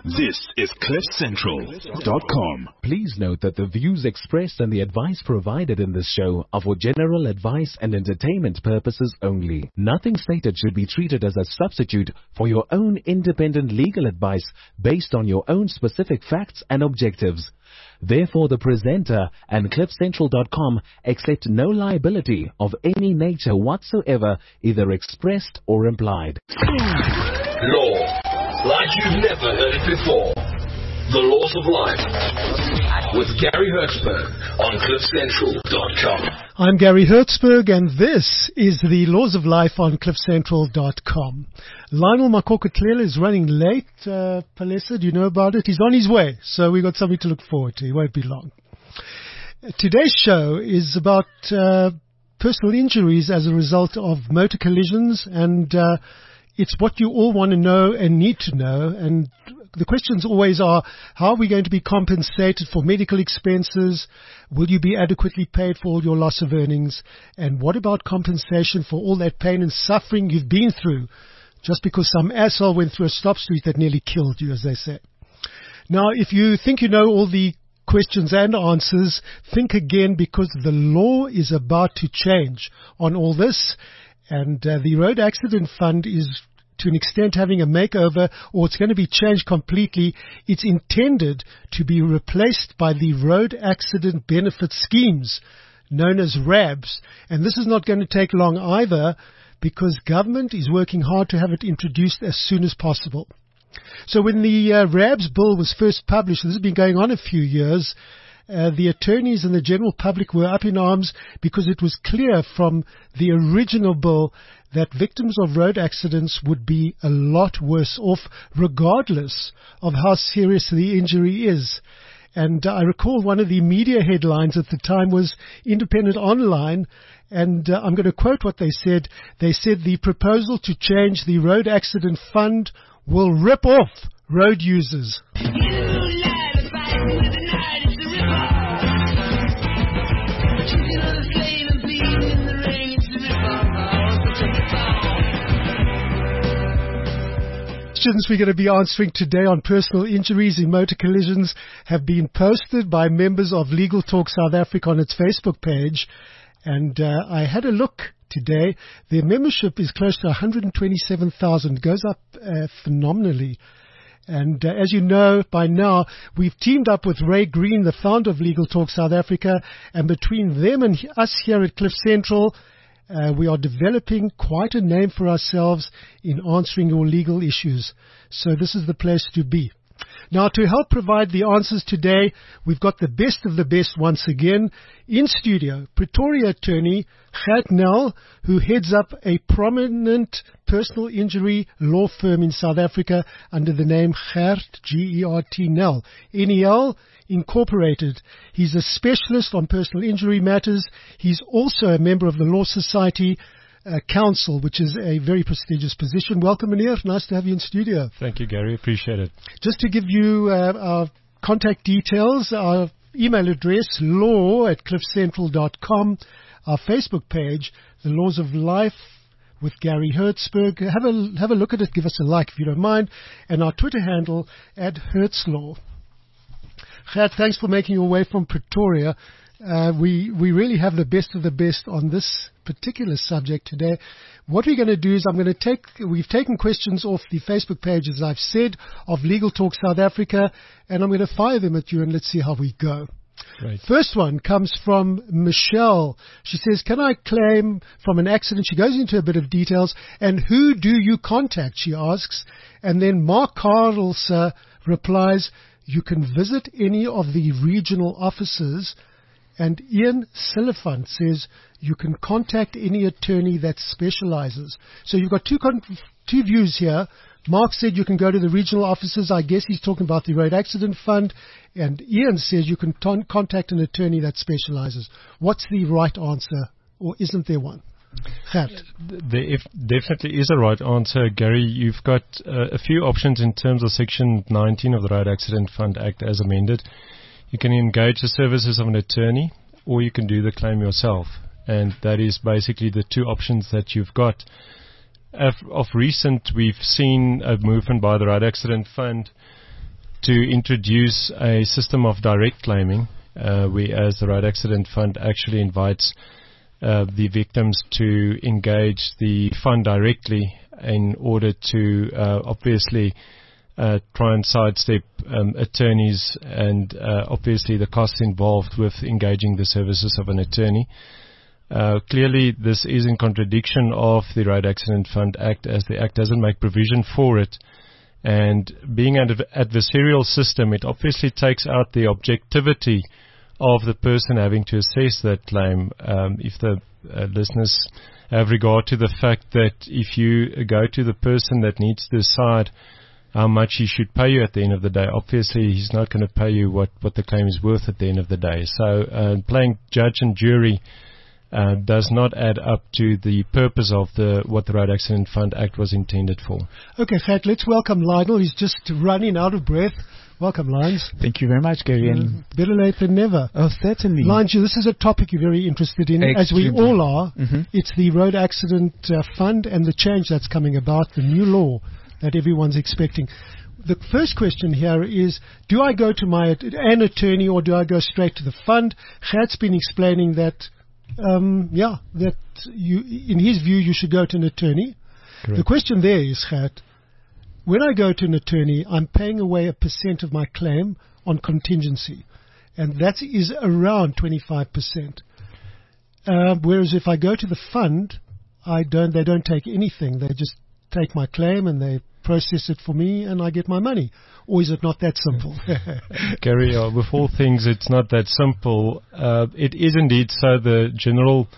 This is CliffCentral.com. Please note that the views expressed and the advice provided in this show are for general advice and entertainment purposes only. Nothing stated should be treated as a substitute for your own independent legal advice based on your own specific facts and objectives. Therefore, the presenter and CliffCentral.com accept no liability of any nature whatsoever, either expressed or implied. Law, like you've never heard it before. The Laws of Life with Gary Hertzberg on CliffCentral.com. I'm Gary Hertzberg, and this is the Laws of Life on CliffCentral.com. Lionel Makokotlela is running late. Palesa, do you know about it? He's on his way, so we've got something to look forward to. He won't be long. Today's show is about personal injuries as a result of motor collisions, and it's what you all want to know and need to know. And the questions always are, how are we going to be compensated for medical expenses? Will you be adequately paid for all your loss of earnings? And what about compensation for all that pain and suffering you've been through just because some asshole went through a stop street that nearly killed you, as they say? Now, if you think you know all the questions and answers, think again, because the law is about to change on all this. And the Road Accident Fund is, to an extent, having a makeover, or it's going to be changed completely. It's intended to be replaced by the Road Accident Benefit Schemes, known as RABs. And this is not going to take long either, because government is working hard to have it introduced as soon as possible. So when the RABs bill was first published, this has been going on a few years, the attorneys and the general public were up in arms because it was clear from the original bill that victims of road accidents would be a lot worse off regardless of how serious the injury is. And I recall one of the media headlines at the time was Independent Online, and I'm going to quote what they said. They said the proposal to change the Road Accident Fund will rip off road users. Questions we're going to be answering today on personal injuries in motor collisions have been posted by members of Legal Talk South Africa on its Facebook page, and I had a look today. Their membership is close to 127,000, goes up phenomenally. And as you know by now, we've teamed up with Ray Green, the founder of Legal Talk South Africa, and between them and us here at Cliff Central, we are developing quite a name for ourselves in answering your legal issues. So this is the place to be. Now, to help provide the answers today, we've got the best of the best once again. In studio, Pretoria attorney Gert Nel, who heads up a prominent personal injury law firm in South Africa under the name Gert, G-E-R-T, Nel, N-E-L, Incorporated. He's a specialist on personal injury matters. He's also a member of the Law Society Council, which is a very prestigious position. Welcome, Meneer. Nice to have you in studio. Thank you, Gary. Appreciate it. Just to give you our contact details, our email address, law@cliffcentral.com, our Facebook page, The Laws of Life with Gary Hertzberg. Have a look at it. Give us a like if you don't mind. And our Twitter handle, @HertzLaw. Gert, thanks for making your way from Pretoria. We really have the best of the best on this particular subject today. What we're going to do is we've taken questions off the Facebook page, as I've said, of Legal Talk South Africa, and I'm going to fire them at you and let's see how we go. Right. First one comes from Michelle. She says, can I claim from an accident? She goes into a bit of details. And who do you contact, she asks. And then Mark Carls replies, you can visit any of the regional offices. And Ian Silifant says you can contact any attorney that specializes. So you've got two views here. Mark said you can go to the regional offices. I guess he's talking about the Road Accident Fund. And Ian says you can contact an attorney that specializes. What's the right answer, or isn't there one? There definitely is a right answer, Gary. You've got a few options in terms of Section 19 of the Road Accident Fund Act as amended. You can engage the services of an attorney, or you can do the claim yourself. And that is basically the two options that you've got. Of recent, we've seen a movement by the Road Accident Fund to introduce a system of direct claiming, whereas the Road Accident Fund actually invites the victims to engage the fund directly in order to obviously try and sidestep attorneys and obviously the costs involved with engaging the services of an attorney. Clearly, this is in contradiction of the Road Accident Fund Act, as the Act doesn't make provision for it. And being an adversarial system, it obviously takes out the objectivity of the person having to assess that claim. If the listeners have regard to the fact that if you go to the person that needs to decide how much he should pay you at the end of the day, obviously he's not going to pay you what the claim is worth at the end of the day. So playing judge and jury does not add up to the purpose of what the Road Accident Fund Act was intended for. Okay, Fat, let's welcome Lionel. He's just running out of breath. Welcome, Lions. Thank you very much, Gary. Better late than never. Oh, certainly. Lions, this is a topic you're very interested in, as we all are. Mm-hmm. It's the Road Accident Fund and the change that's coming about, the new law that everyone's expecting. The first question here is, do I go to an attorney or do I go straight to the fund? Gert's been explaining that, that in his view, you should go to an attorney. Correct. The question there is, Gert, when I go to an attorney, I'm paying away 1% of my claim on contingency, and that is around 25%. Whereas if I go to the fund, they don't take anything. They just take my claim and they process it for me, and I get my money. Or is it not that simple? Gary, with all things, it's not that simple. It is indeed so. The general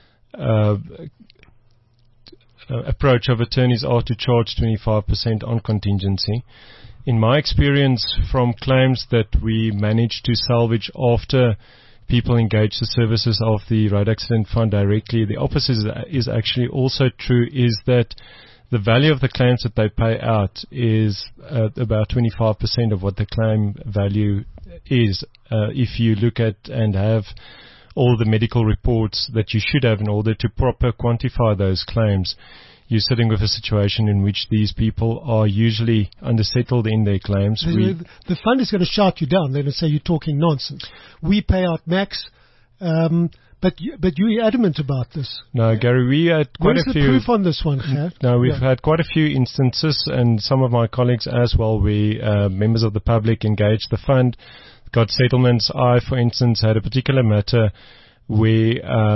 approach of attorneys are to charge 25% on contingency. In my experience from claims that we managed to salvage after people engage the services of the Road Accident Fund directly, the opposite is actually also true, is that the value of the claims that they pay out is about 25% of what the claim value is. If you look at and have all the medical reports that you should have in order to proper quantify those claims, you're sitting with a situation in which these people are usually undersettled in their claims. The fund is going to shout you down. They're going to say you're talking nonsense. We pay out max, but you're adamant about this. No, Gary, we had quite a few. Where's the proof on this one, Gert? No, we've had quite a few instances, and some of my colleagues as well. We members of the public engaged the fund, got settlements. I, for instance, had a particular matter where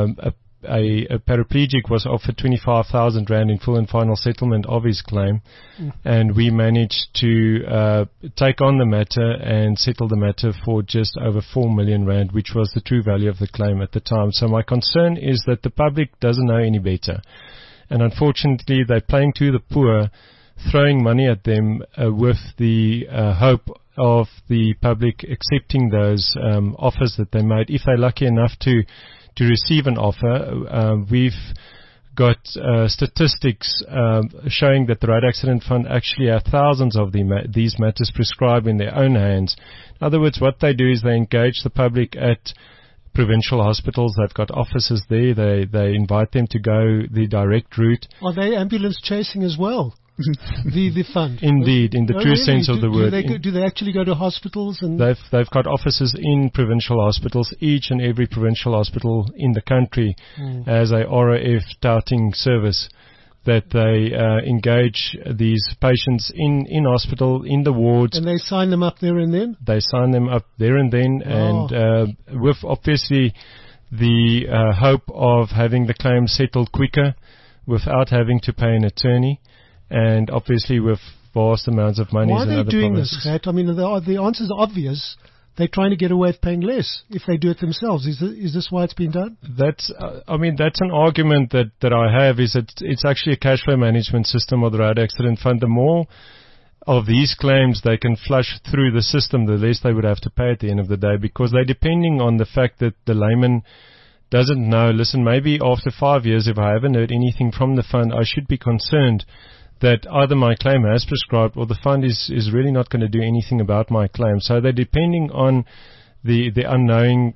a paraplegic was offered 25,000 Rand in full and final settlement of his claim, and we managed to take on the matter and settle the matter for just over 4 million Rand, which was the true value of the claim at the time. So my concern is that the public doesn't know any better, and unfortunately they're playing to the poor, throwing money at them with the hope of the public accepting those offers that they made. If they're lucky enough to receive an offer, we've got statistics showing that the Road Accident Fund actually have thousands of these matters prescribed in their own hands. In other words, what they do is they engage the public at provincial hospitals. They've got offices there. They invite them to go the direct route. Are they ambulance chasing as well? the fund. Indeed, in the true sense of the word. Do they actually go to hospitals? And they've got offices in provincial hospitals. Each and every provincial hospital in the country has a RAF touting service that they engage these patients in hospital, in the wards. And they sign them up there and then? They sign them up there and then, and with obviously the hope of having the claim settled quicker without having to pay an attorney, and obviously with vast amounts of money. Why are they doing this, Gert? I mean, the answer is obvious. They're trying to get away with paying less if they do it themselves. Is this why it's been done? That's an argument that I have, is that it's actually a cash flow management system of the Road Accident Fund. The more of these claims they can flush through the system, the less they would have to pay at the end of the day, because they're depending on the fact that the layman doesn't know, listen, maybe after 5 years, if I haven't heard anything from the fund, I should be concerned that either my claim has prescribed or the fund is really not going to do anything about my claim. So they're depending on the unknowing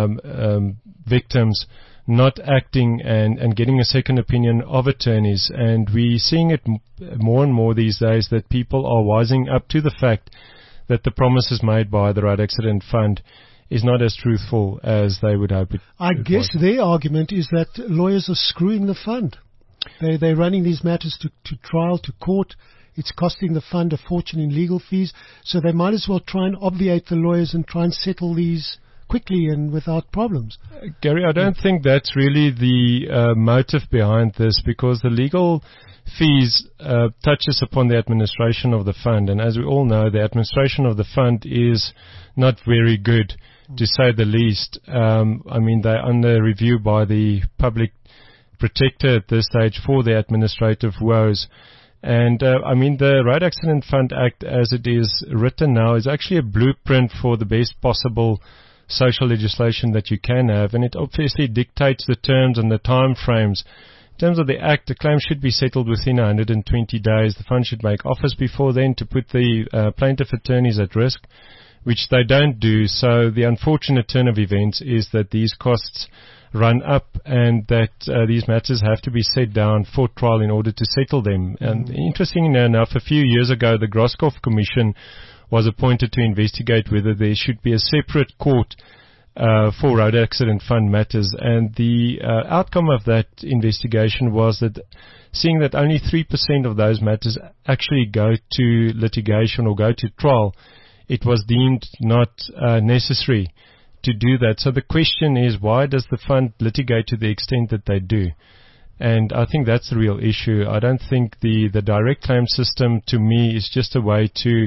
victims not acting and getting a second opinion of attorneys. And we're seeing it more and more these days, that people are wising up to the fact that the promises made by the Road Accident Fund is not as truthful as they would hope it. I guess their argument is that lawyers are screwing the fund. They're running these matters to trial, to court. It's costing the fund a fortune in legal fees. So they might as well try and obviate the lawyers and try and settle these quickly and without problems. Gary, I don't think that's really the motive behind this, because the legal fees touches upon the administration of the fund. And as we all know, the administration of the fund is not very good, to say the least. I mean, they're under review by the public protector at this stage for the administrative woes. And I mean, the Road Accident Fund Act, as it is written now, is actually a blueprint for the best possible social legislation that you can have, and it obviously dictates the terms and the time frames. In terms of the Act, the claim should be settled within 120 days. The fund should make offers before then to put the plaintiff attorneys at risk, which they don't do. So the unfortunate turn of events is that these costs run up, and that these matters have to be set down for trial in order to settle them. And interestingly enough, a few years ago, the Grosskopf Commission was appointed to investigate whether there should be a separate court for road accident fund matters. And the outcome of that investigation was that, seeing that only 3% of those matters actually go to litigation or go to trial, it was deemed not necessary to do that. So the question is, why does the fund litigate to the extent that they do? And I think that's the real issue. I don't think the direct claim system, to me, is just a way to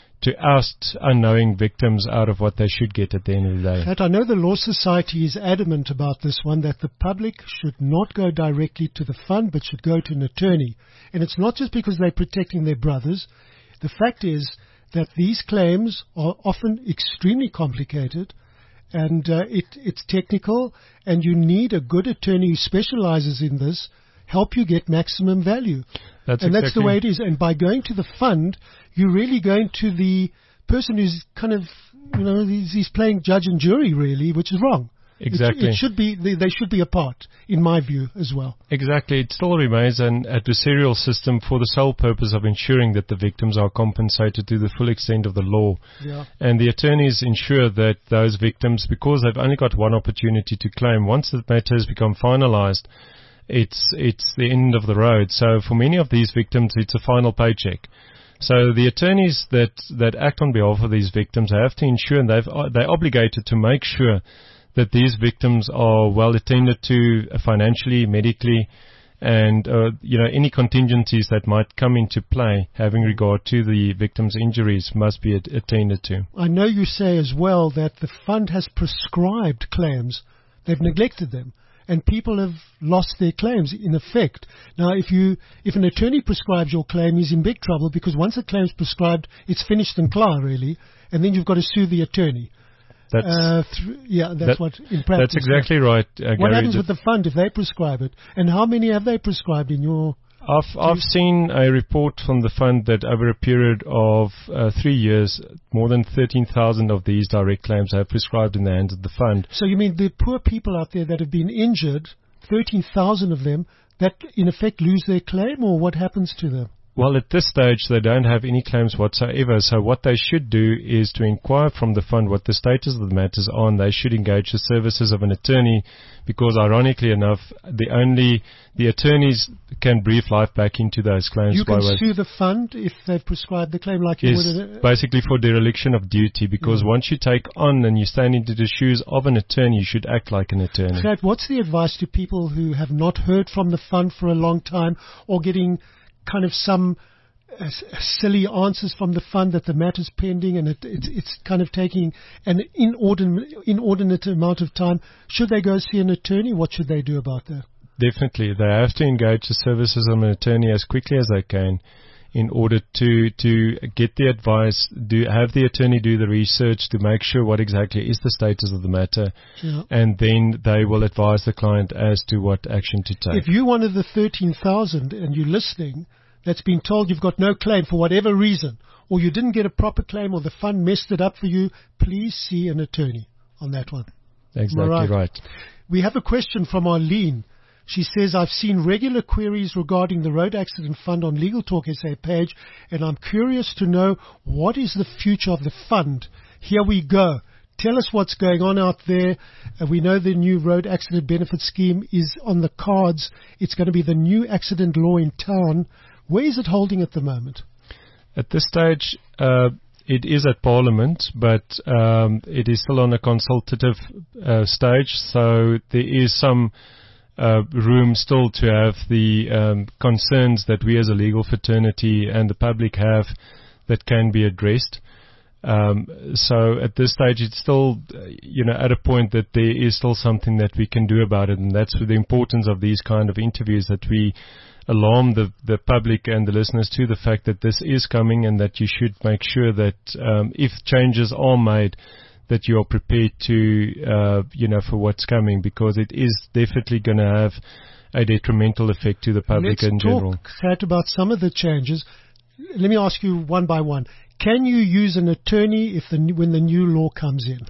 oust unknowing victims out of what they should get at the end of the day. Pat, I know the Law Society is adamant about this one, that the public should not go directly to the fund, but should go to an attorney. And it's not just because they're protecting their brothers. The fact is that these claims are often extremely complicated, and it's technical, and you need a good attorney who specializes in this help you get maximum value. That's the way it is. And by going to the fund, you're really going to the person who's kind of, he's playing judge and jury, really, which is wrong. Exactly. It should be, they should be apart, in my view, as well. Exactly. It still remains an adversarial system for the sole purpose of ensuring that the victims are compensated to the full extent of the law. Yeah. And the attorneys ensure that those victims, because they've only got one opportunity to claim, once the matter has become finalized, it's the end of the road. So for many of these victims, it's a final paycheck. So the attorneys that act on behalf of these victims have to ensure, and they're obligated to make sure that these victims are well attended to financially, medically, and any contingencies that might come into play having regard to the victim's injuries must be attended to. I know you say as well that the fund has prescribed claims. They've neglected them, and people have lost their claims in effect. Now, if an attorney prescribes your claim, he's in big trouble, because once a claim's prescribed, it's finished and clear, really, and then you've got to sue the attorney. That's what in practice. That's exactly right, Gary. What happens with the fund if they prescribe it? And how many have they prescribed in your... I've seen a report from the fund that over a period of 3 years, more than 13,000 of these direct claims have prescribed in the hands of the fund. So you mean the poor people out there that have been injured, 13,000 of them, that in effect lose their claim, or what happens to them? Well, at this stage, they don't have any claims whatsoever. So what they should do is to inquire from the fund what the status of the matters are, and they should engage the services of an attorney, because ironically enough, the attorneys can breathe life back into those claims. You can sue the fund if they've prescribed the claim, like you would. Basically for dereliction of duty, because once you take on and you stand into the shoes of an attorney, you should act like an attorney. Fred, what's the advice to people who have not heard from the fund for a long time, or getting kind of some silly answers from the fund that the matter's pending, and it's kind of taking an inordinate amount of time? Should they go see an attorney? What should they do about that? Definitely. They have to engage the services of an attorney as quickly as they can in order to get the advice, have the attorney do the research to make sure what exactly is the status of the matter, and then they will advise the client as to what action to take. If you're one of the 13,000 and you're listening that's been told you've got no claim for whatever reason, or you didn't get a proper claim, or the fund messed it up for you, please see an attorney on that one. Exactly right. We have a question from Arlene. She says, I've seen regular queries regarding the Road Accident Fund on Legal Talk SA page, and I'm curious to know what is the future of the fund. Here we go. Tell us what's going on out there. We know the new Road Accident Benefit Scheme is on the cards. It's going to be the new accident law in town. Where is it holding at the moment? At this stage, it is at Parliament, but it is still on a consultative stage, so there is some room still to have the concerns that we as a legal fraternity and the public have that can be addressed. So at this stage, it's still, at a point that there is still something that we can do about it, and that's the importance of these kind of interviews, that we alarm the public and the listeners to the fact that this is coming, and that you should make sure that if changes are made, that you are prepared to, for what's coming, because it is definitely going to have a detrimental effect to the public in general. Let's talk about some of the changes. Let me ask you one by one. Can you use an attorney when the new law comes in?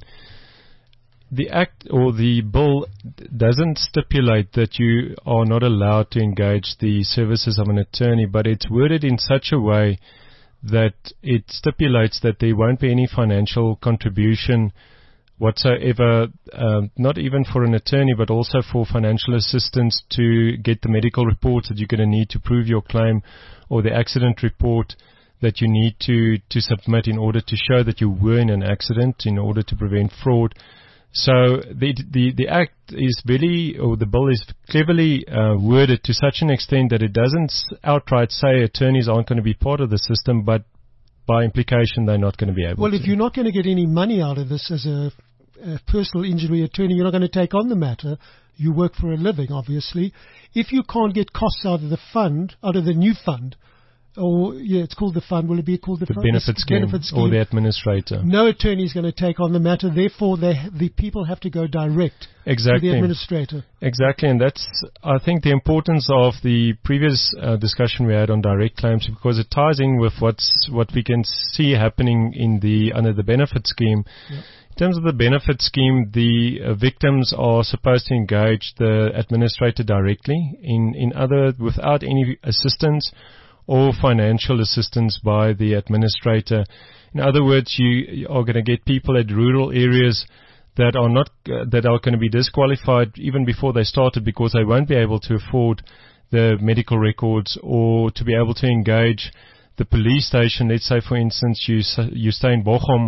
The Act or the bill doesn't stipulate that you are not allowed to engage the services of an attorney, but it's worded in such a way that it stipulates that there won't be any financial contribution whatsoever, not even for an attorney, but also for financial assistance to get the medical reports that you're going to need to prove your claim, or the accident report that you need to submit in order to show that you were in an accident, in order to prevent fraud. So the Act is the bill is cleverly worded to such an extent that it doesn't outright say attorneys aren't going to be part of the system, but by implication they're not going to be able to. Well, if you're not going to get any money out of this as a personal injury attorney, you're not going to take on the matter. You work for a living, obviously. If you can't get costs out of the fund, out of the new fund, it's called the fund. Will it be called the fund? Benefit scheme, or the administrator. No attorney is going to take on the matter. Therefore, the people have to go direct to the administrator. Exactly, and that's, I think, the importance of the previous discussion we had on direct claims, because it ties in with what we can see happening under the benefit scheme. Yeah. In terms of the benefit scheme, the victims are supposed to engage the administrator directly, without any assistance or financial assistance by the administrator. In other words, you are going to get people at rural areas that are going to be disqualified even before they started, because they won't be able to afford the medical records or to be able to engage the police station. Let's say, for instance, you stay in Bochum,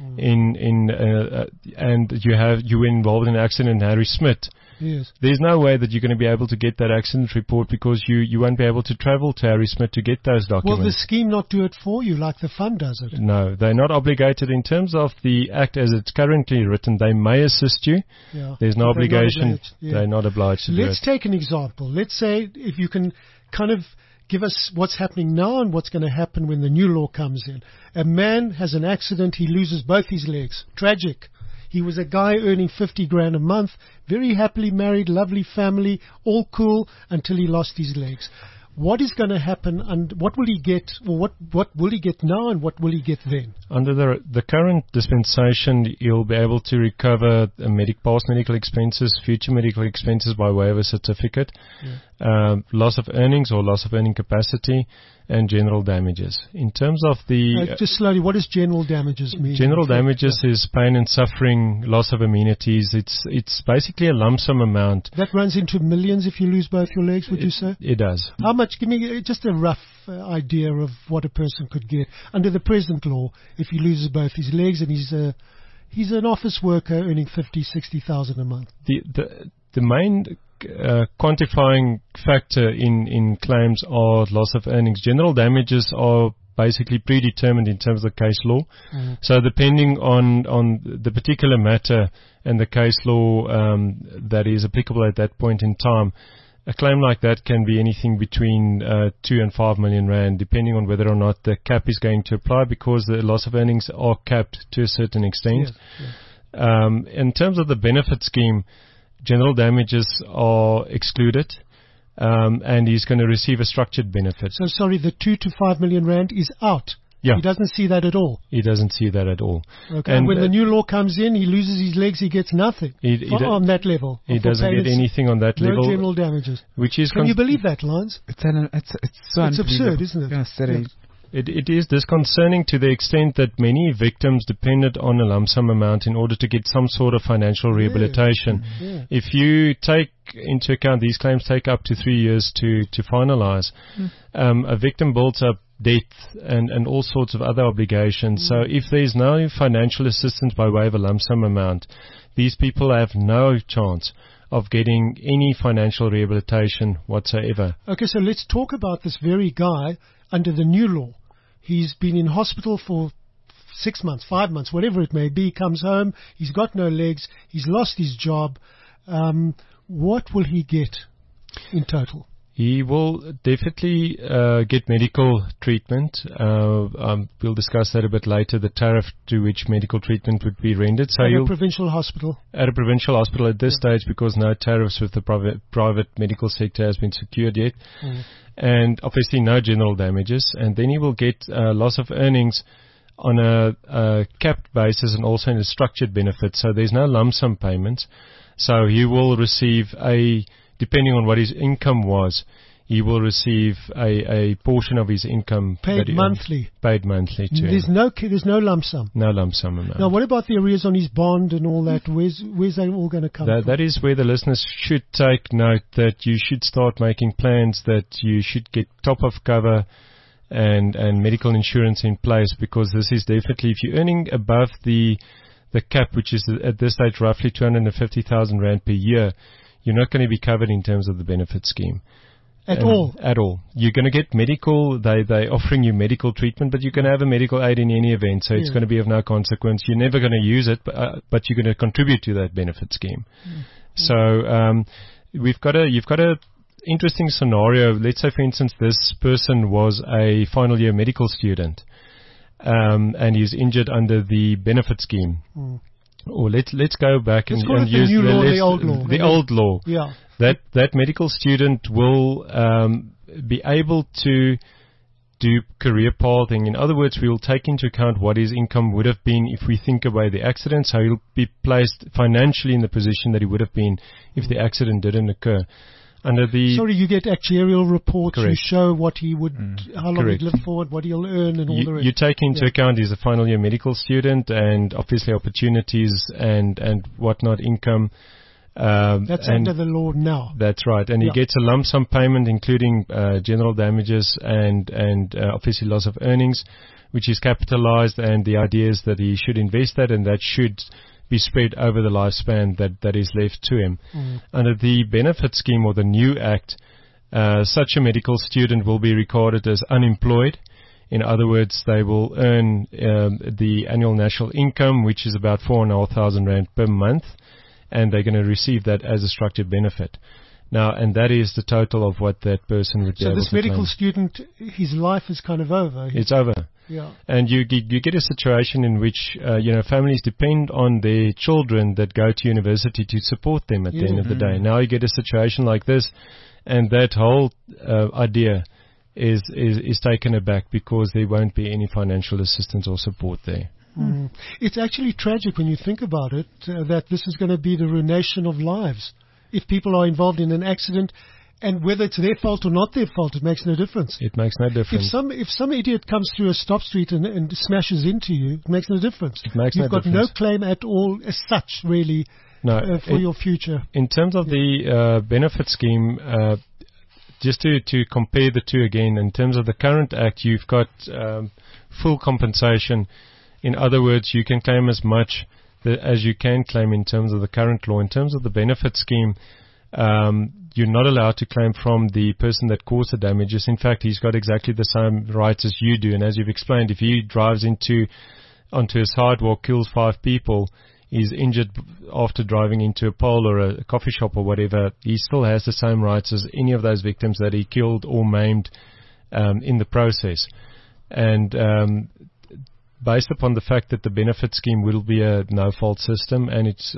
and you were involved in an accident in Harry Smith. Yes. There's no way that you're going to be able to get that accident report, because you won't be able to travel to Harry Smith to get those documents. Will the scheme not do it for you like the fund does it? No, they're not obligated. In terms of the Act as it's currently written, they may assist you. Yeah. There's no obligation. They're not obliged to do it. Let's take an example. Let's say if you can kind of give us what's happening now and what's going to happen when the new law comes in. A man has an accident. He loses both his legs. Tragic. He was a guy earning 50 grand a month, very happily married, lovely family, all cool, until he lost his legs. What is going to happen, and what will he get, or what will he get now, and what will he get then? Under the current dispensation, you'll be able to recover past medical expenses, future medical expenses by way of a certificate, loss of earnings or loss of earning capacity, and general damages. In terms of just slowly, what does general damages mean? General damages is pain and suffering, loss of amenities. It's basically a lump sum amount. That runs into millions if you lose both your legs, would you say? It does. How much? Give me just a rough idea of what a person could get under the present law if he loses both his legs and he's an office worker earning 50,000-60,000 a month. The main quantifying factor in claims are loss of earnings. General damages are basically predetermined in terms of case law. Mm-hmm. So depending on the particular matter and the case law that is applicable at that point in time, a claim like that can be anything between 2 and 5 million rand, depending on whether or not the cap is going to apply, because the loss of earnings are capped to a certain extent. Yeah. In terms of the benefit scheme, general damages are excluded, and he's going to receive a structured benefit. So, sorry, the 2 to 5 million rand is out. Yeah. He doesn't see that at all. He doesn't see that at all. Okay. And when the new law comes in, he loses his legs, he gets nothing on that level. He doesn't get anything on that level. No general damages. Which is Can you believe that, Lance? It's absurd, isn't it? Yeah. It is disconcerting to the extent that many victims depended on a lump sum amount in order to get some sort of financial rehabilitation. Yeah. If you take into account these claims take up to 3 years to finalize, a victim builds up debt and all sorts of other obligations. So if there's no financial assistance by way of a lump sum amount, these people have no chance of getting any financial rehabilitation whatsoever. Okay, so let's talk about this very guy under the new law. He's been in hospital for 6 months, 5 months, whatever it may be, comes home, he's got no legs, he's lost his job. What will he get in total? He will definitely get medical treatment. We'll discuss that a bit later, the tariff to which medical treatment would be rendered. So at a provincial hospital? At a provincial hospital at this stage, because no tariffs with the private medical sector has been secured yet. And obviously no general damages. And then he will get loss of earnings on a capped basis and also in a structured benefit. So there's no lump sum payments. So he will receive depending on what his income was, he will receive a portion of his income paid monthly. Paid monthly to there's him. There's no lump sum. No lump sum amount. Now, what about the arrears on his bond and all that? Where's that all going to come from? That is where the listeners should take note that you should start making plans, that you should get top of cover and medical insurance in place, because this is definitely, if you're earning above the cap, which is at this stage roughly 250,000 Rand per year, you're not going to be covered in terms of the benefit scheme. At all? At all. You're going to get medical, they're offering you medical treatment, but you're going to have a medical aid in any event, so it's going to be of no consequence. You're never going to use it, but you're going to contribute to that benefit scheme. So you've got a interesting scenario. Let's say, for instance, this person was a final year medical student, and he's injured under the benefit scheme. Or let's go back and use the old law. Yeah. That medical student will be able to do career pathing. In other words, we will take into account what his income would have been if we think away the accident, so he'll be placed financially in the position that he would have been if the accident didn't occur. You get actuarial reports. Correct. You show what he would, how long he'd live for, what he'll earn, and all the rest. You take into account he's a final year medical student, and obviously opportunities and whatnot, income. That's under the law now. That's right, and he gets a lump sum payment, including general damages and obviously loss of earnings, which is capitalized. And the idea is that he should invest that, and that should be spread over the lifespan that is left to him. Under the benefit scheme or the new act, such a medical student will be recorded as unemployed. In other words, they will earn the annual national income, which is about 4,500 Rand per month, and they're going to receive that as a structured benefit. Now, and that is the total of what that person would be able to claim. So this medical student, his life is kind of over. It's over. Yeah. And you get a situation in which families depend on their children that go to university to support them at the end of the day. Now you get a situation like this, and that whole idea is taken aback because there won't be any financial assistance or support there. It's actually tragic when you think about it, that this is going to be the ruination of lives. If people are involved in an accident, and whether it's their fault or not their fault, it makes no difference. It makes no difference. If some idiot comes through a stop street and smashes into you, it makes no difference. It makes no difference. You've got no claim at all as such, really, for your future. In terms of the benefit scheme, just to compare the two again, in terms of the current act, you've got full compensation. In other words, you can claim as much as you can claim in terms of the current law. In terms of the benefit scheme, you're not allowed to claim from the person that caused the damages. In fact, he's got exactly the same rights as you do. And as you've explained, if he drives onto a sidewalk, kills 5 people, is injured after driving into a pole or a coffee shop or whatever, he still has the same rights as any of those victims that he killed or maimed in the process. And based upon the fact that the benefit scheme will be a no-fault system, and it's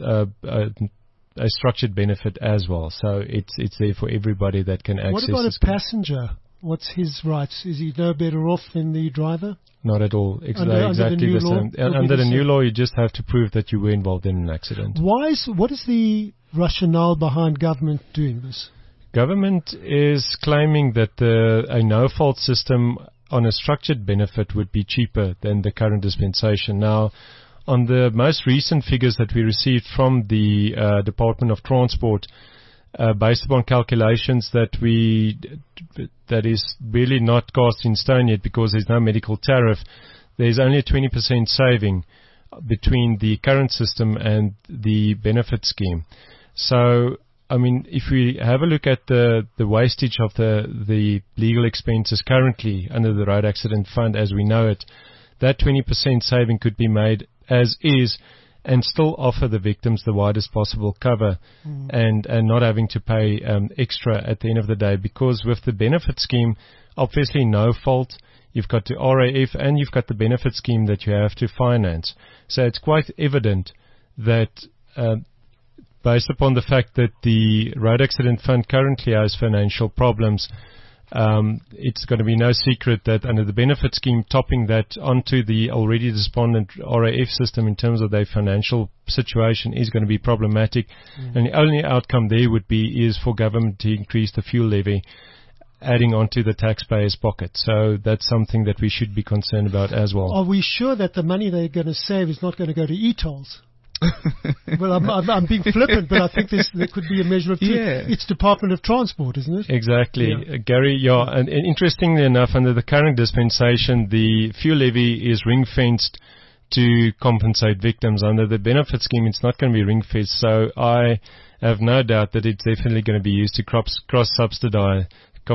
a structured benefit as well, so it's there for everybody that can access. What about a passenger? What's his rights? Is he no better off than the driver? Not at all. Under Exactly the the new same. law, Under the new law, you just have to prove that you were involved in an accident. What is the rationale behind government doing this? Government is claiming that a no-fault system on a structured benefit would be cheaper than the current dispensation. Now, on the most recent figures that we received from the Department of Transport, based upon calculations that is really not cast in stone yet because there's no medical tariff, there's only a 20% saving between the current system and the benefit scheme. So, I mean, if we have a look at the wastage of the legal expenses currently under the Road Accident Fund as we know it, that 20% saving could be made as is and still offer the victims the widest possible cover and not having to pay extra at the end of the day. Because with the benefit scheme, obviously no fault, you've got the RAF and you've got the benefit scheme that you have to finance. So it's quite evident that based upon the fact that the Road Accident Fund currently has financial problems, it's going to be no secret that under the benefit scheme, topping that onto the already despondent RAF system in terms of their financial situation is going to be problematic. And the only outcome there would be is for government to increase the fuel levy, adding onto the taxpayer's pocket. So that's something that we should be concerned about as well. Are we sure that the money they're going to save is not going to go to e-tolls? Well, I'm being flippant, but I think there could be a measure of truth. Yeah. It's Department of Transport, isn't it? Exactly. Yeah. Gary, and interestingly enough, under the current dispensation, the fuel levy is ring-fenced to compensate victims. Under the benefit scheme, it's not going to be ring-fenced, so I have no doubt that it's definitely going to be used to cross-subsidize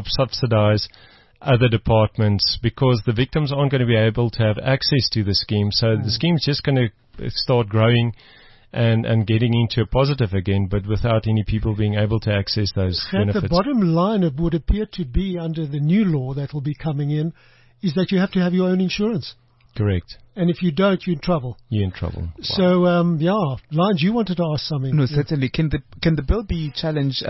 other departments because the victims aren't going to be able to have access to the scheme. So the scheme's just going to start growing and getting into a positive again, but without any people being able to access those benefits. The bottom line it would appear to be under the new law that will be coming in is that you have to have your own insurance. Correct. And if you don't, you're in trouble. You're in trouble. Wow. So, Lines, you wanted to ask something. No, certainly. Can the bill be challenged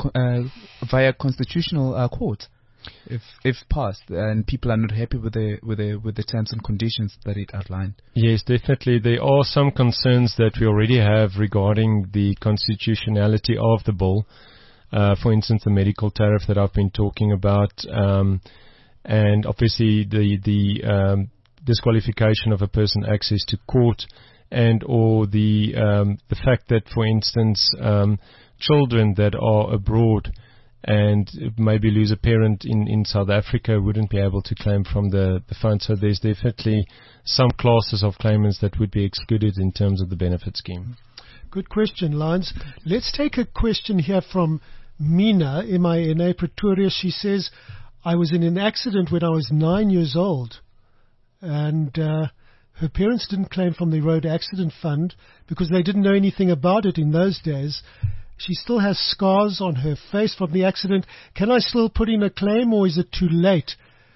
via constitutional court if passed and people are not happy with the terms and conditions that it outlined? Yes, definitely. There are some concerns that we already have regarding the constitutionality of the bill. For instance, the medical tariff that I've been talking about, and obviously the disqualification of a person access to court, and or the fact that, for instance, children that are abroad and maybe lose a parent in South Africa wouldn't be able to claim from the fund. So there's definitely some classes of claimants that would be excluded in terms of the benefit scheme. Good question, Lines. Let's take a question here from Mina, M-I-N-A, Pretoria. She says, I was in an accident when I was 9 years old, and her parents didn't claim from the Road Accident Fund because they didn't know anything about it in those days. She still has scars on her face from the accident. Can I still put in a claim, or is it too late?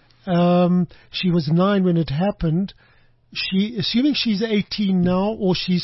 She was 9 when it happened. Assuming she's 18 now, or she's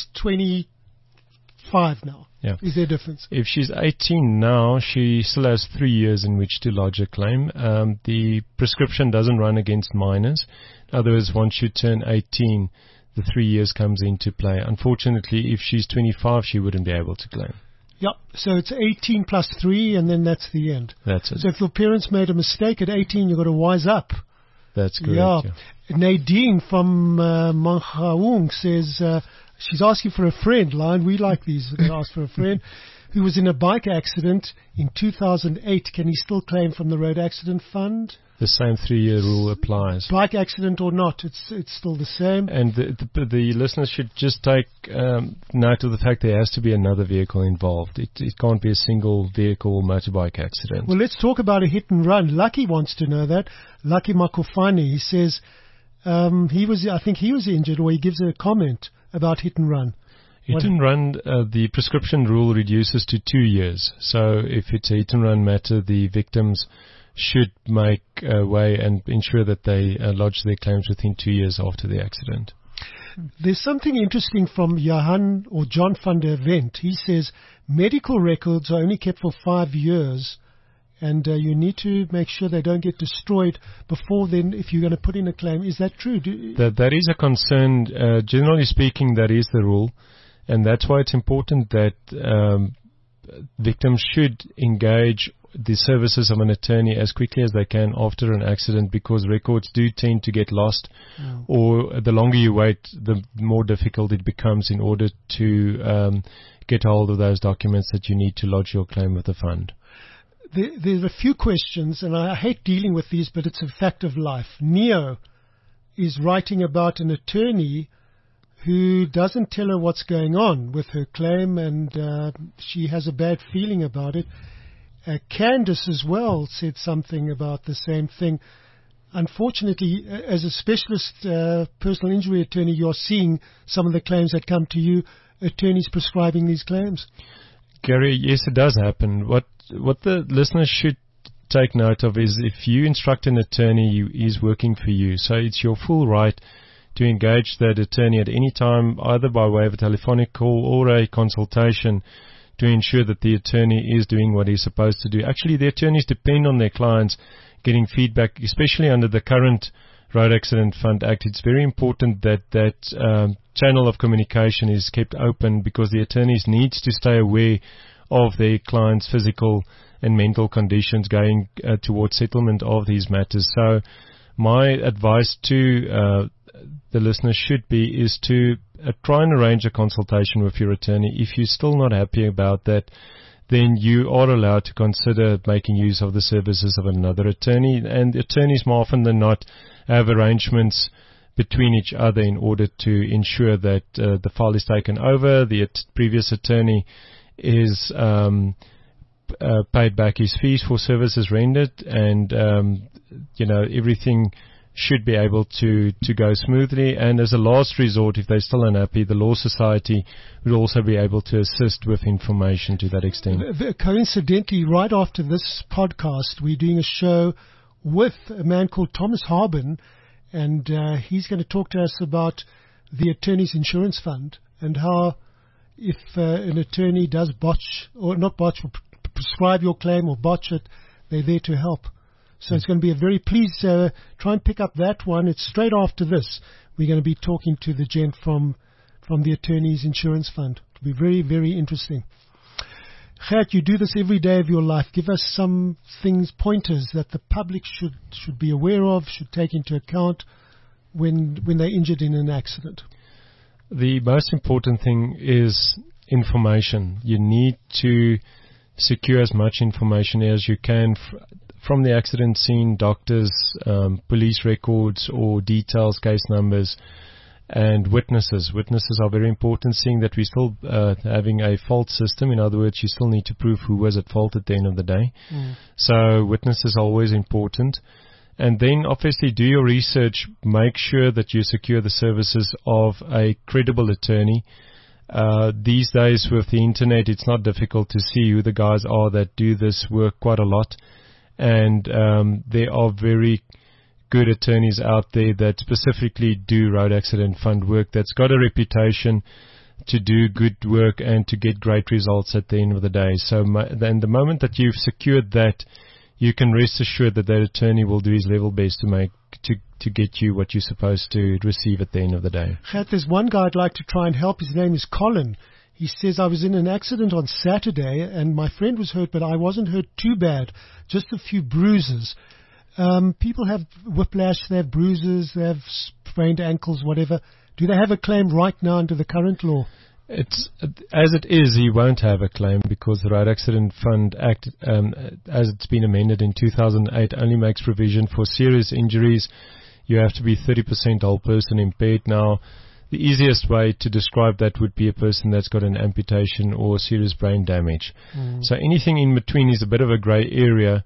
25 now. Yeah. Is there a difference? If she's 18 now, she still has 3 years in which to lodge a claim. The prescription doesn't run against minors. In other words, once you turn 18, the 3 years comes into play. Unfortunately, if she's 25, she wouldn't be able to claim. Yep. So it's 18 plus 3, and then that's the end. That's it. So if your parents made a mistake at 18, you've got to wise up. That's correct. Yeah. Yeah. Nadine from Mangaung says she's asking for a friend. Line, we like these. They ask for a friend who was in a bike accident in 2008. Can he still claim from the Road Accident Fund? The same 3-year rule applies. Bike accident or not, it's still the same. And the listeners should just take note of the fact there has to be another vehicle involved. It can't be a single vehicle motorbike accident. Well, let's talk about a hit and run. Lucky wants to know that. Lucky Makofani, he says I think he was injured, or he gives a comment about hit and run. Hit and run, the prescription rule reduces to 2 years. So if it's a hit and run matter, the victims should make a way and ensure that they lodge their claims within 2 years after the accident. There's something interesting from Johan or John van der Wendt. He says medical records are only kept for 5 years and you need to make sure they don't get destroyed before then if you're going to put in a claim. Is that true? That is a concern. Generally speaking, that is the rule, and that's why it's important that victims should engage the services of an attorney as quickly as they can after an accident, because records do tend to get lost, or the longer you wait, the more difficult it becomes in order to get hold of those documents that you need to lodge your claim with the fund. There's a few questions, and I hate dealing with these, but it's a fact of life. Neo is writing about an attorney who doesn't tell her what's going on with her claim, and she has a bad feeling about it. Candace as well said something about the same thing. Unfortunately, as a specialist personal injury attorney, you're seeing some of the claims that come to you, attorneys prescribing these claims. Gary, yes, it does happen. What the listeners should take note of is if you instruct an attorney who is working for you, so it's your full right to engage that attorney at any time, either by way of a telephonic call or a consultation, to ensure that the attorney is doing what he's supposed to do. Actually, the attorneys depend on their clients getting feedback, especially under the current Road Accident Fund Act. It's very important that channel of communication is kept open, because the attorneys need to stay aware of their clients' physical and mental conditions going towards settlement of these matters. So my advice to the listeners should be is to try and arrange a consultation with your attorney. If you're still not happy about that, then you are allowed to consider making use of the services of another attorney. And attorneys more often than not have arrangements between each other in order to ensure that the file is taken over, the previous attorney is paid back his fees for services rendered, and everything should be able to go smoothly. And as a last resort, if they're still unhappy, the Law Society would also be able to assist with information to that extent. Coincidentally, right after this podcast, we're doing a show with a man called Thomas Harbin, and he's going to talk to us about the Attorney's Insurance Fund and how if an attorney does botch, or not botch, or prescribe your claim or botch it, they're there to help. So it's going to be please try and pick up that one. It's straight after this. We're going to be talking to the gent from the Attorney's Insurance Fund. It'll be very, very interesting. Gert, you do this every day of your life. Give us some things, pointers that the public should be aware of, should take into account when they're injured in an accident. The most important thing is information. You need to secure as much information as you can from the accident scene, doctors, police records or details, case numbers, and witnesses. Witnesses are very important, seeing that we're still having a fault system. In other words, you still need to prove who was at fault at the end of the day. So witnesses are always important. And then obviously do your research. Make sure that you secure the services of a credible attorney. These days with the internet, it's not difficult to see who the guys are that do this work quite a lot. And there are very good attorneys out there that specifically do road accident fund work, that's got a reputation to do good work and to get great results at the end of the day. So then the moment that you've secured that, you can rest assured that that attorney will do his level best to get you what you're supposed to receive at the end of the day. Gert, there's one guy I'd like to try and help. His name is Colin. He says, I was in an accident on Saturday and my friend was hurt, but I wasn't hurt too bad, just a few bruises. People have whiplash, they have bruises, they have sprained ankles, whatever. Do they have a claim right now under the current law? It's as it is, he won't have a claim because the Road Accident Fund Act, as it's been amended in 2008, only makes provision for serious injuries. You have to be 30% whole person impaired. Now, the easiest way to describe that would be a person that's got an amputation or serious brain damage. So anything in between is a bit of a grey area.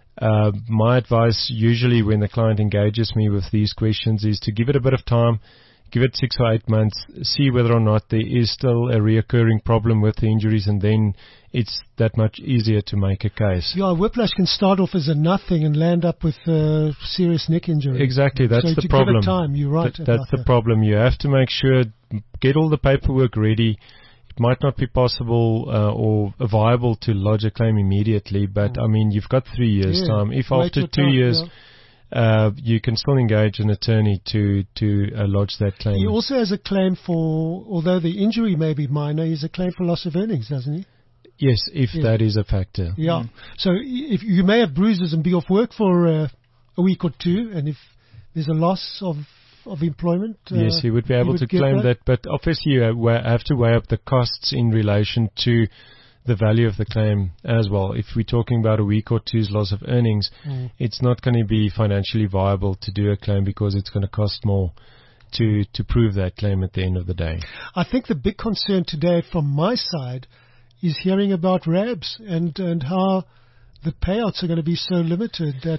My advice usually when the client engages me with these questions is to give it a bit of time. Give it 6 or 8 months, see whether or not there is still a reoccurring problem with the injuries, and then it's that much easier to make a case. Yeah, whiplash can start off as a nothing and land up with a serious neck injury. Exactly, that's so the problem. Give it time, you're right. That's the problem. You have to make sure, get all the paperwork ready. might not be possible or viable to lodge a claim immediately, but I mean, you've got 3 years' time. If Wait after your 2 time, years, you can still engage an attorney to lodge that claim. He also has a claim for, although the injury may be minor, he has a claim for loss of earnings, doesn't he? Yes, if that is a factor. Yeah. So if you may have bruises and be off work for a week or two, and if there's a loss of employment, yes, he would be able to claim that. But obviously, you have to weigh up the costs in relation to the value of the claim as well. If we're talking about a week or two's loss of earnings, it's not going to be financially viable to do a claim because it's going to cost more to prove that claim at the end of the day. I think the big concern today from my side is hearing about RABs and how the payouts are going to be so limited that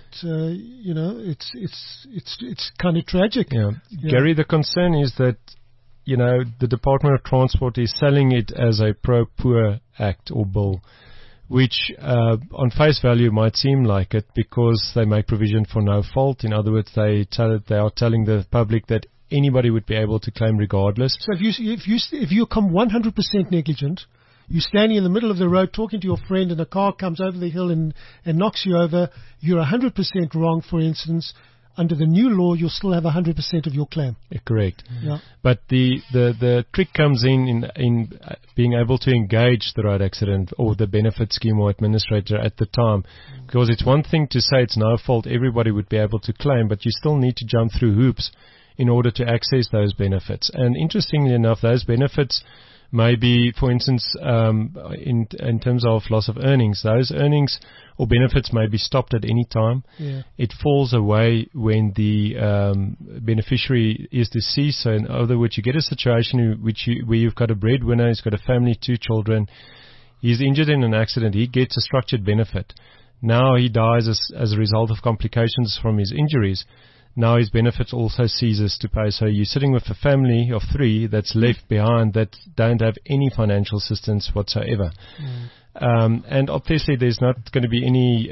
it's kind of tragic. Yeah. Gary, the concern is that the Department of Transport is selling it as a pro-poor act or bill, which on face value might seem like it because they make provision for no fault. In other words, they are telling the public that anybody would be able to claim regardless. So if you come 100% negligent, you're standing in the middle of the road talking to your friend and a car comes over the hill and knocks you over, you're 100% wrong, for instance. Under the new law, you'll still have 100% of your claim. Correct. Yeah. But the trick comes in being able to engage the road accident or the benefit scheme or administrator at the time. Because it's one thing to say it's no fault, everybody would be able to claim, but you still need to jump through hoops in order to access those benefits. And interestingly enough, those benefits maybe, for instance, in terms of loss of earnings, those earnings or benefits may be stopped at any time. Yeah. It falls away when the beneficiary is deceased. So in other words, you get a situation where you've got a breadwinner, he's got a family, 2 children, he's injured in an accident, he gets a structured benefit. Now he dies as a result of complications from his injuries. Now his benefit also ceases to pay. So you're sitting with a family of 3 that's left behind that don't have any financial assistance whatsoever. And obviously there's not going to be any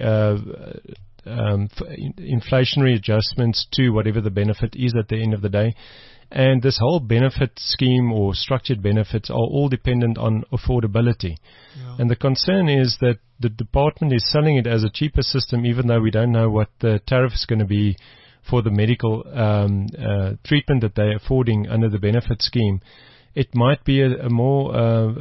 inflationary adjustments to whatever the benefit is at the end of the day. And this whole benefit scheme or structured benefits are all dependent on affordability. Yeah. And the concern is that the department is selling it as a cheaper system, even though we don't know what the tariff is going to be for the medical treatment that they're affording under the benefit scheme. It might be a more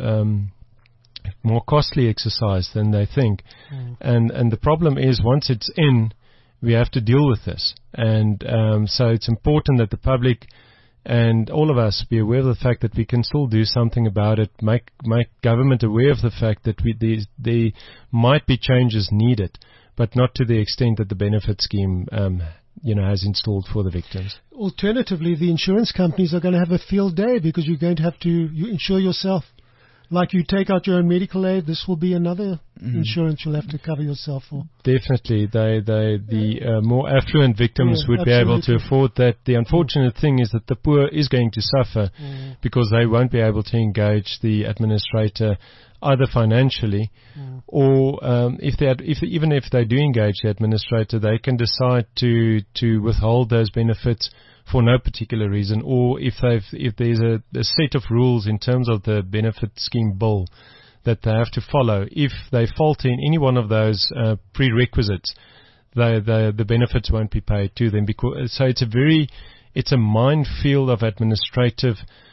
costly exercise than they think. And the problem is once it's in, we have to deal with this. And so it's important that the public and all of us be aware of the fact that we can still do something about it, make government aware of the fact that there might be changes needed, but not to the extent that the benefit scheme has installed for the victims. Alternatively, the insurance companies are going to have a field day because you're going to have to insure yourself. Like you take out your own medical aid, this will be another insurance you'll have to cover yourself for. Definitely. The more affluent victims would be able to afford that. The unfortunate thing is that the poor is going to suffer because they won't be able to engage the administrator either financially or even if they do engage the administrator, they can decide to withhold those benefits for no particular reason, or if there's a set of rules in terms of the benefit scheme bill that they have to follow. If they falter in any one of those prerequisites, the benefits won't be paid to them. So it's a minefield of administrative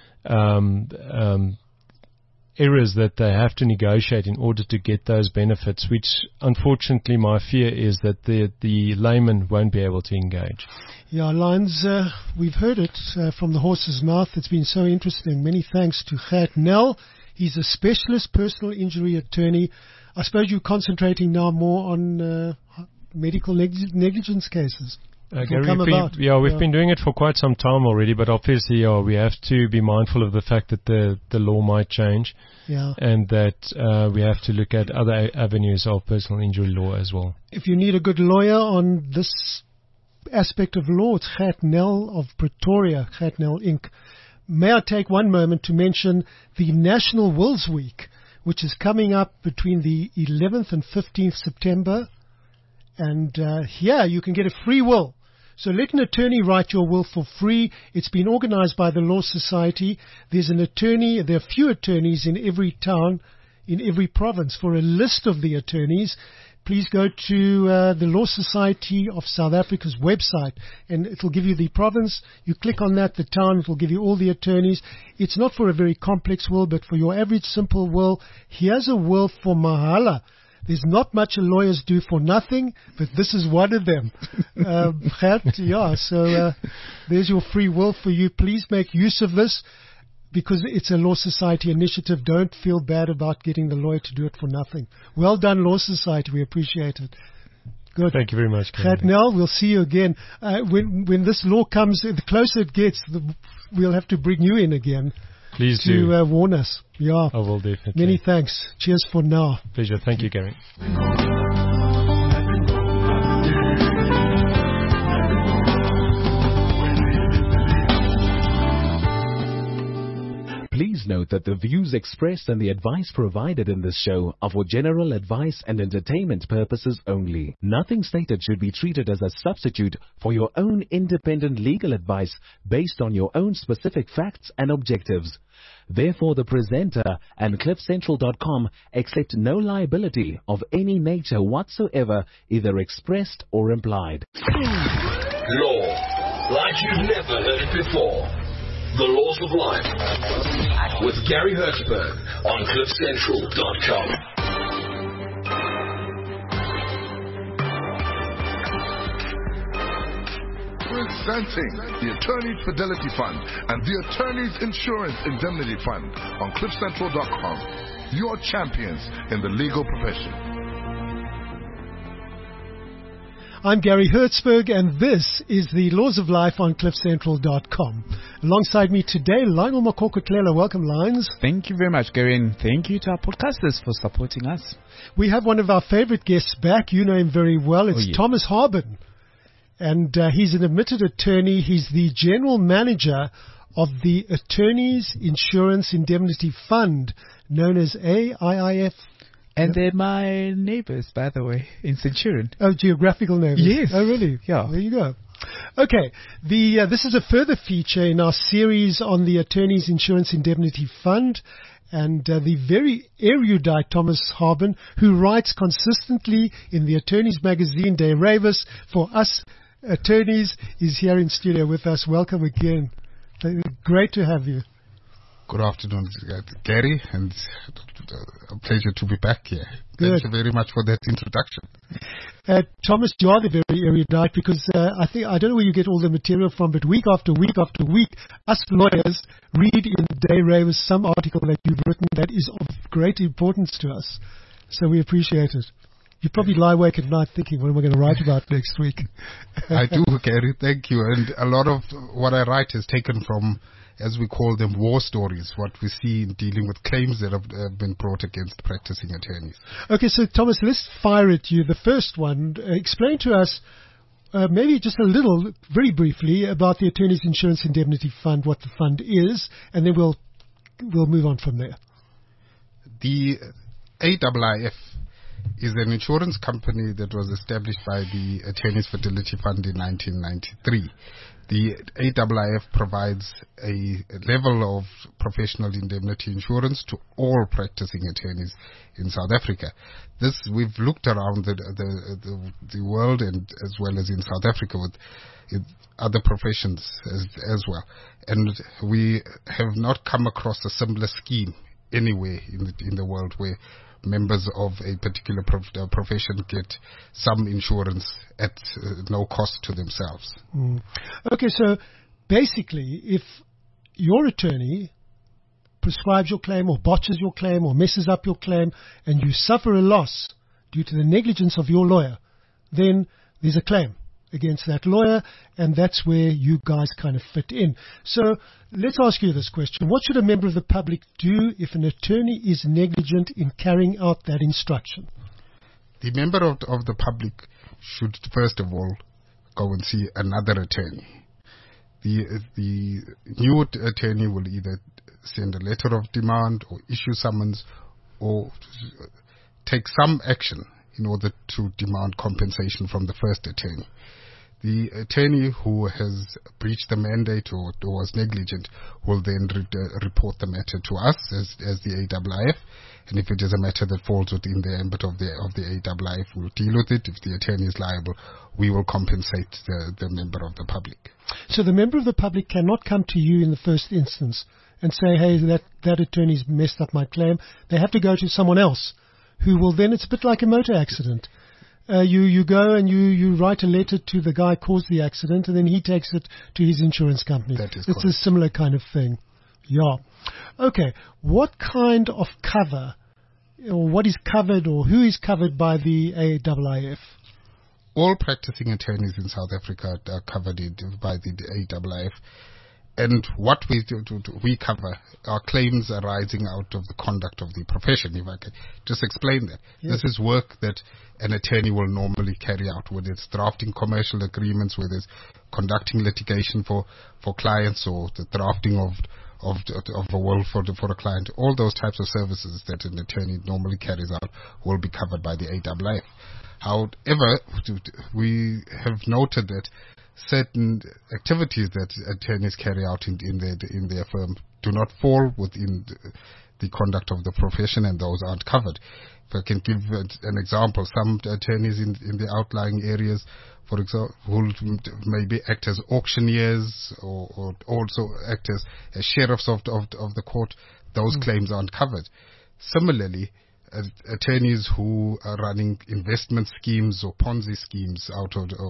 errors that they have to negotiate in order to get those benefits, which unfortunately my fear is that the layman won't be able to engage. Yeah, Lions, we've heard it from the horse's mouth. It's been so interesting. Many thanks to Gert Nel. He's a specialist personal injury attorney. I suppose you're concentrating now more on medical negligence cases. Gary, we've been doing it for quite some time already, but obviously we have to be mindful of the fact that the law might change, and that we have to look at other avenues of personal injury law as well. If you need a good lawyer on this aspect of law, it's Gert Nel of Pretoria, Gert Nel Inc. May I take one moment to mention the National Wills Week, which is coming up between the 11th and 15th September. And here you can get a free will. So let an attorney write your will for free. It's been organized by the Law Society. There's an attorney, there are few attorneys in every town, in every province. For a list of the attorneys, please go to the Law Society of South Africa's website, and it'll give you the province. You click on that, the town, it'll give you all the attorneys. It's not for a very complex will, but for your average simple will. Here's a will for mahala. There's not much lawyers do for nothing, but this is one of them. So there's your free will for you. Please make use of this, because it's a Law Society initiative. Don't feel bad about getting the lawyer to do it for nothing. Well done, Law Society. We appreciate it. Good. Thank you very much, Nell, we'll see you again. When this law comes, the closer it gets, we'll have to bring you in again. Please to warn us. Yeah. I will definitely. Many thanks. Cheers for now. Pleasure. Thank you, Gary. Please note that the views expressed and the advice provided in this show are for general advice and entertainment purposes only. Nothing stated should be treated as a substitute for your own independent legal advice based on your own specific facts and objectives. Therefore, the presenter and CliffCentral.com accept no liability of any nature whatsoever, either expressed or implied. Law, like you've never heard it before. The Laws of Life with Gary Hertzberg on CliffCentral.com. Presenting the Attorney's Fidelity Fund and the Attorney's Insurance Indemnity Fund on CliffCentral.com. Your champions in the legal profession. I'm Gary Hertzberg, and this is the Laws of Life on CliffCentral.com. Alongside me today, Lionel Makoko-Tlela. Welcome, Lions. Thank you very much, Gary, and thank you to our podcasters for supporting us. We have one of our favorite guests back. You know him very well. It's Thomas Harbin, and he's an admitted attorney. He's the general manager of the Attorney's Insurance Indemnity Fund, known as AIIF. And they're my neighbors, by the way, in Centurion. Oh, geographical neighbors. Yes. Oh, really? Yeah. There you go. Okay. This is a further feature in our series on the Attorney's Insurance Indemnity Fund, and the very erudite Thomas Harbin, who writes consistently in the Attorney's magazine, De Revis, for us attorneys, is here in studio with us. Welcome again. Great to have you. Good afternoon, Gary, and a pleasure to be back here. Good. Thank you very much for that introduction. Thomas, you are the very erudite, because I don't know where you get all the material from, but week after week after week, us lawyers read in Day Revis some article that you've written that is of great importance to us. So we appreciate it. You probably lie awake at night thinking, what am I going to write about next week? I do, Gary. Thank you. And a lot of what I write is taken from, as we call them, war stories, what we see in dealing with claims that have been brought against practicing attorneys. Okay, so Thomas, let's fire at you. The first one, explain to us, maybe just a little, very briefly, about the Attorney's Insurance Indemnity Fund, what the fund is, and then we'll move on from there. The AIIF is an insurance company that was established by the Attorney's Fidelity Fund in 1993. The AIIF provides a level of professional indemnity insurance to all practicing attorneys in South Africa. This, we've looked around the world, and as well as in South Africa with other professions as well. And we have not come across a similar scheme anywhere in the world where members of a particular profession get some insurance at no cost to themselves. Okay, so basically, if your attorney prescribes your claim or botches your claim or messes up your claim and you suffer a loss due to the negligence of your lawyer, then there's a claim against that lawyer, and that's where you guys kind of fit in. So let's ask you this question. What should a member of the public do if an attorney is negligent in carrying out that instruction? The member of the public should first of all go and see another attorney. The new attorney will either send a letter of demand or issue summons or take some action in order to demand compensation from the first attorney. The attorney who has breached the mandate or was negligent will then report the matter to us as the AIIF. And if it is a matter that falls within the ambit of the AIIF, we'll deal with it. If the attorney is liable, we will compensate the member of the public. So the member of the public cannot come to you in the first instance and say, hey, that attorney's messed up my claim. They have to go to someone else who will then, it's a bit like a motor accident. You go and you write a letter to the guy who caused the accident, and then he takes it to his insurance company. That is it's correct. a similar kind of thing. Yeah. Okay. What kind of cover, or what is covered, or who is covered by the AIIF? All practicing attorneys in South Africa are covered by the AIIF. And what we cover are claims arising out of the conduct of the profession, if I can just explain that. Yes. This is work that an attorney will normally carry out, whether it's drafting commercial agreements, whether it's conducting litigation for clients, or the drafting of a will for a client. All those types of services that an attorney normally carries out will be covered by the AIIF. However, we have noted that certain activities that attorneys carry out in their firm do not fall within the conduct of the profession, and those aren't covered. If I can give an example, some attorneys in the outlying areas, for example, who maybe act as auctioneers or also act as sheriffs of the court, those claims aren't covered. Similarly, attorneys who are running investment schemes or Ponzi schemes out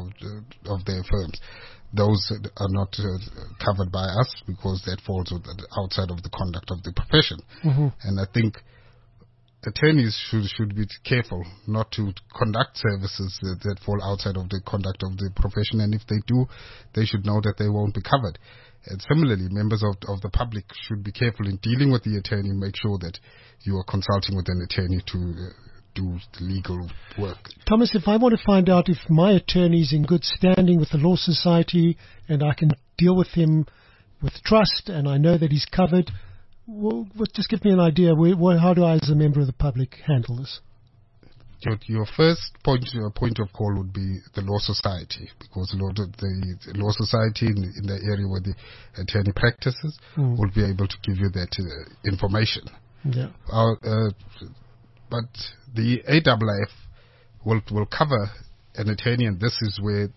of their firms, those are not covered by us, because that falls outside of the conduct of the profession. Mm-hmm. And I think attorneys should be careful not to conduct services that fall outside of the conduct of the profession, and if they do, they should know that they won't be covered. And similarly, members of the public should be careful in dealing with the attorney, make sure that you are consulting with an attorney to do the legal work. Thomas, if I want to find out if my attorney is in good standing with the Law Society and I can deal with him with trust and I know that he's covered, well, just give me an idea. How do I, as a member of the public, handle this? Your first point of call would be the Law Society, because the Law Society in the area where the attorney practices will be able to give you that information. Yeah. But the AIIF will cover an attorney, and this is where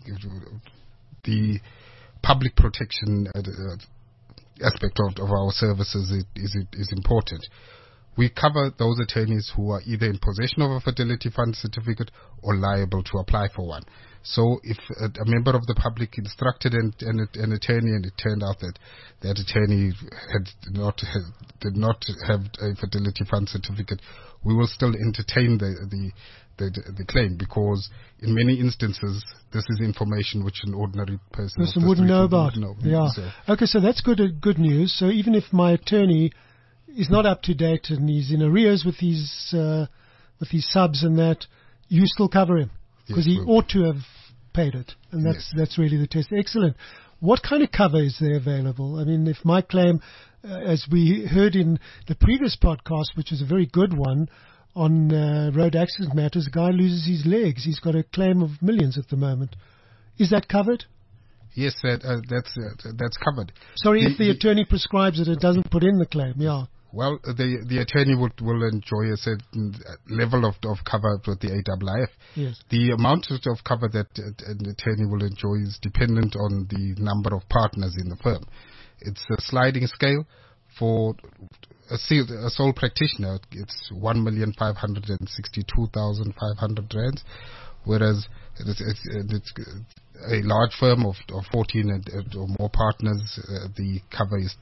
the public protection aspect of our services is important. We cover those attorneys who are either in possession of a Fidelity Fund certificate or liable to apply for one. So if a member of the public instructed an attorney and it turned out that that attorney did not have a Fidelity Fund certificate, we will still entertain the claim, because in many instances this is information which an ordinary person wouldn't know about. Yeah. So. Okay, so that's good news. So even if my attorney is not up to date and he's in arrears with his subs and that, you still cover him, because he ought to have paid it, and that's really the test. Excellent. What kind of cover is there available? I mean, if my claim, as we heard in the previous podcast, which was a very good one on road accident matters, a guy loses his legs. He's got a claim of millions at the moment. Is that covered? Yes, that's covered. Sorry, if the attorney prescribes it doesn't put in the claim, yeah. Well, the attorney will enjoy a certain level of cover with the AIIF. Yes. The amount of cover that an attorney will enjoy is dependent on the number of partners in the firm. It's a sliding scale. For a sole practitioner, it's 1,562,500 rands, whereas it's a large firm of 14 or more partners, the cover is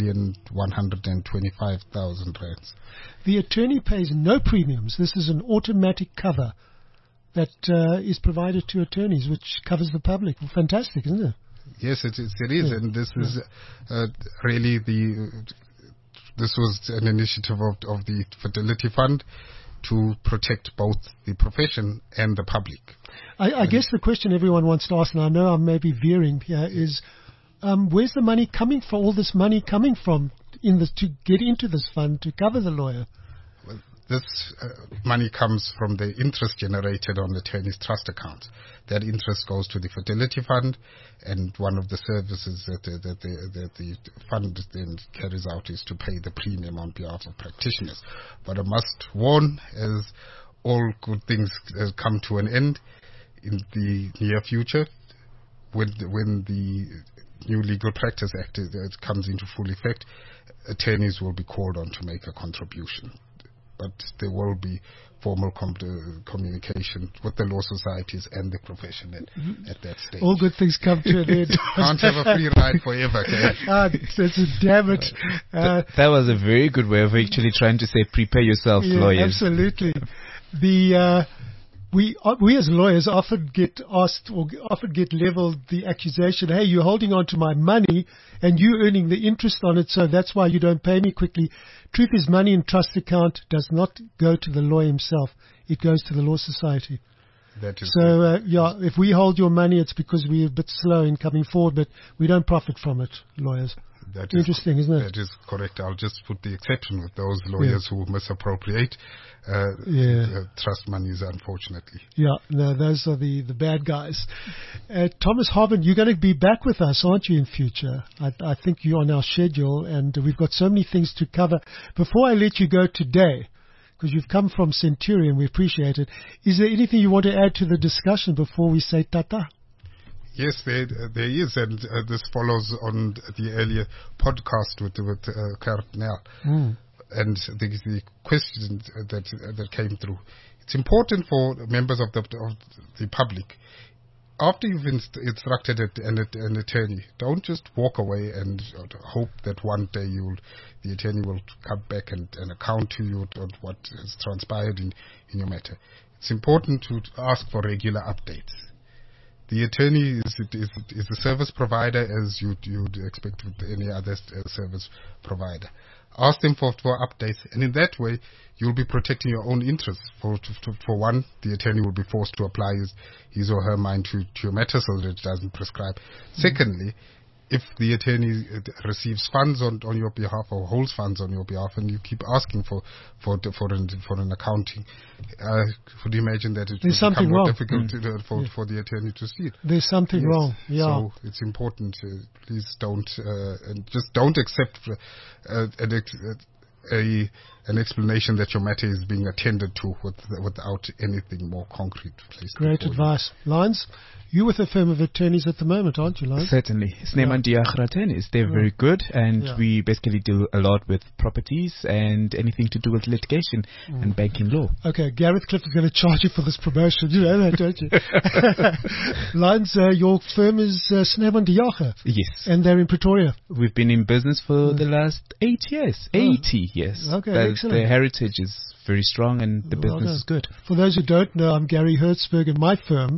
3,125,000 rands. The attorney pays no premiums. This is an automatic cover that is provided to attorneys, which covers the public. Well, fantastic, isn't it? Yes, it is, yeah. And this is really this was an initiative of the Fidelity Fund to protect both the profession and the public. I guess the question everyone wants to ask, and I know I may be veering here, is where's the money coming from, all this money coming from to get into this fund to cover the lawyer? Well, this money comes from the interest generated on the attorney's trust accounts. That interest goes to the Fidelity Fund, and one of the services that the fund then carries out is to pay the premium on behalf of practitioners. But I must warn, as all good things come to an end in the near future, when the new Legal Practice Act comes into full effect, attorneys will be called on to make a contribution. But there will be formal communication with the law societies and the profession at that stage. All good things come to an end. Can't have a free ride forever, okay? Damn it. That was a very good way of actually trying to say prepare yourself, lawyers. Absolutely. We as lawyers often get asked or often get leveled the accusation, hey, you're holding on to my money and you're earning the interest on it, so that's why you don't pay me quickly. Truth is, money in trust account does not go to the lawyer himself. It goes to the law society. That is so, if we hold your money, it's because we're a bit slow in coming forward, but we don't profit from it, lawyers. That is interesting, isn't it? That is correct. I'll just put the exception with those lawyers who misappropriate trust monies, unfortunately. Yeah, no, those are the bad guys. Thomas Harbin, you're going to be back with us, aren't you, in future? I think you're on our schedule, and we've got so many things to cover. Before I let you go today, because you've come from Centurion, we appreciate it, is there anything you want to add to the discussion before we say tata? Yes, there is, and this follows on the earlier podcast with Cardinal, and the question that came through. It's important for members of the public, after you've instructed an attorney, don't just walk away and hope that one day the attorney will come back and account to you on what has transpired in your matter. It's important to ask for regular updates. The attorney is a service provider as you'd expect with any other service provider. Ask them for updates, and in that way, you'll be protecting your own interests. For one, the attorney will be forced to apply his or her mind to your matter so that it doesn't prescribe. Secondly, if the attorney receives funds on your behalf or holds funds on your behalf, and you keep asking for an accounting, could you imagine that it will become more difficult for the attorney to see it? There's something wrong. Yeah. So it's important. Please don't accept an explanation that your matter is being attended to without anything more concrete. Great advice. Lines? You're with a firm of attorneys at the moment, aren't you, Lines? Certainly. Sneman Diakhra attorneys. They're very good, and we basically deal a lot with properties and anything to do with litigation and banking law. Okay, Gareth Cliff is going to charge you for this promotion. You know that, don't you? Lines, your firm is Sneman Diakhra. Yes. And they're in Pretoria. We've been in business for the last 8 years. 80 years. Okay, excellent. The heritage is very strong and the business is good. For those who don't know, I'm Gary Hertzberg in my firm.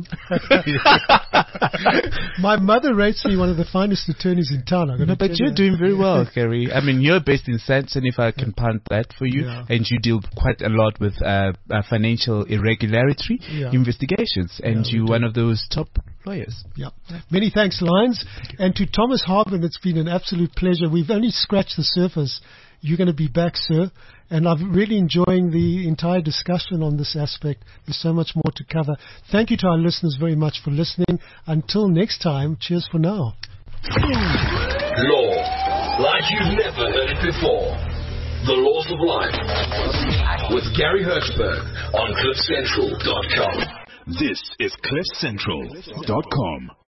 My mother rates me one of the finest attorneys in town. But you're doing very well, Gary. I mean, you're based in Sandton, if I can punt that for you, and you deal quite a lot with financial irregularity investigations, and you're one of those top lawyers. Yeah. Many thanks, Lines. And to Thomas Harbin, it's been an absolute pleasure. We've only scratched the surface. You're going to be back, sir, and I'm really enjoying the entire discussion on this aspect. There's so much more to cover. Thank you to our listeners very much for listening. Until next time, cheers for now. Law, like you've never heard it before. The Laws of Life, with Gary Hertzberg on CliffCentral.com. This is CliffCentral.com.